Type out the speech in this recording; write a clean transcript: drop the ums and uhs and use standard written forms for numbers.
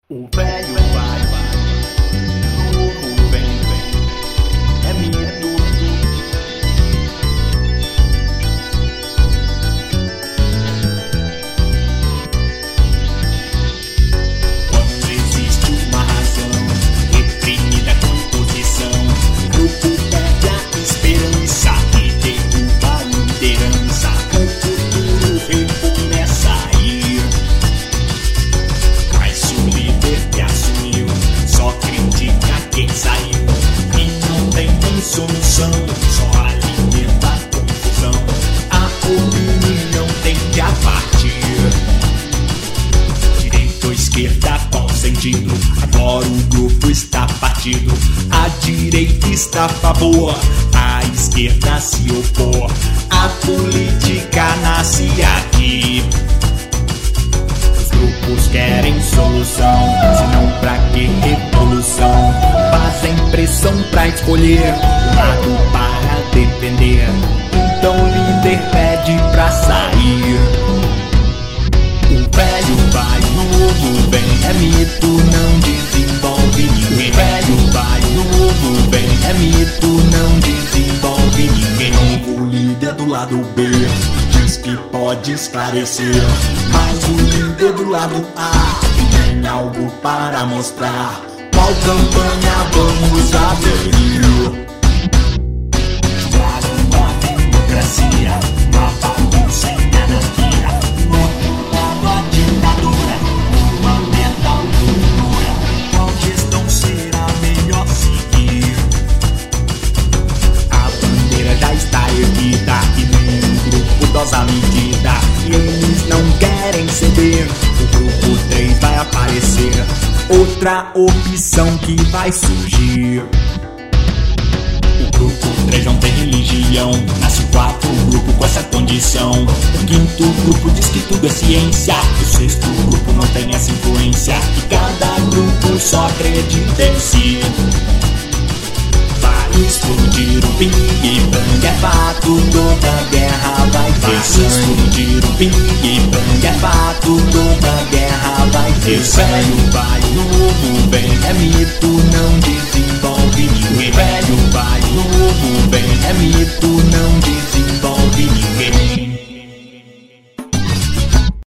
O velho vai, o novo vem, é mito. Quando existe uma razão reprimida com posição, o grupo perde a esperança e derruba a liderança. O futuro recomeça a ir. Mas se o líder que assumiu só critica quem saiu e não tem nem solução, só alimenta a confusão. A opinião tem que partir. Direita ou esquerda, qual sentido? Agora o grupo está partido. A direita está a favor, a esquerda se opor. A política nasce aqui. Os grupos querem solução, senão pra que revolução? Fazem pressão pra escolher um lado para defender. Então o líder pede pra sair. O velho vai, o novo vem, é mito, não desenvolve ninguém. O velho vai, o novo vem, é mito, não desenvolve ninguém. O líder do lado B diz que pode esclarecer, mas o líder do lado A tem algo para mostrar. Qual campanha vamos aderir? Trago a democracia, uma bagunça em anarquia. A ditadura, uma mental cultura. Qual gestão será melhor seguir? A bandeira já está erguida e nenhum grupo dosa medida. E eles não querem ceder. O grupo 3 vai aparecer, outra opção que vai surgir. O grupo 3 não tem religião, nasce 4 grupo com essa condição. O quinto grupo diz que tudo é ciência, o sexto grupo não tem essa influência. E cada grupo só acredita em si. Vai explodir o Big Bang, é fato, toda guerra vai ter sangue. Vai explodir o Big Bang, é fato, toda guerra vai ter sangue. Velho vai, novo vem, é mito, não desenvolve ninguém. Velho vai, novo vem, é mito, não desenvolve